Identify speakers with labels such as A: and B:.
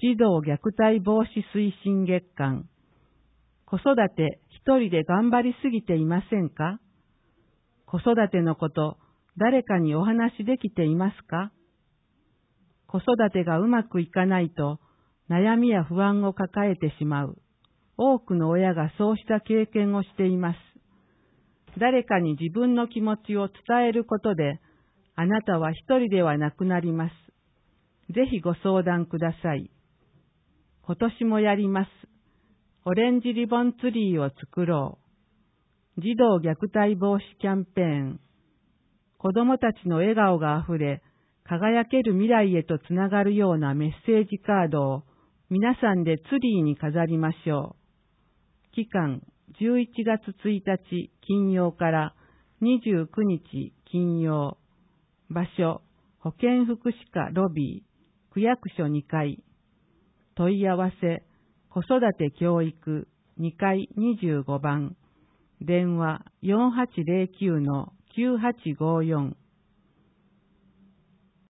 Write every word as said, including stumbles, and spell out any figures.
A: 児童虐待防止推進月間。子育て一人で頑張りすぎていませんか？子育てのこと、誰かにお話できていますか？子育てがうまくいかないと、悩みや不安を抱えてしまう。多くの親がそうした経験をしています。誰かに自分の気持ちを伝えることで、あなたは一人ではなくなります。ぜひご相談ください。今年もやります。オレンジリボンツリーを作ろう。児童虐待防止キャンペーン。子供たちの笑顔があふれ、輝ける未来へとつながるようなメッセージカードを皆さんでツリーに飾りましょう。期間じゅういちがつついたち金曜からにじゅうくにち金曜。場所、保健福祉課ロビー、区役所にかい。問い合わせ、子育て教育にかいにじゅうごばん。電話 よんはちゼロきゅうのきゅうはちごよん。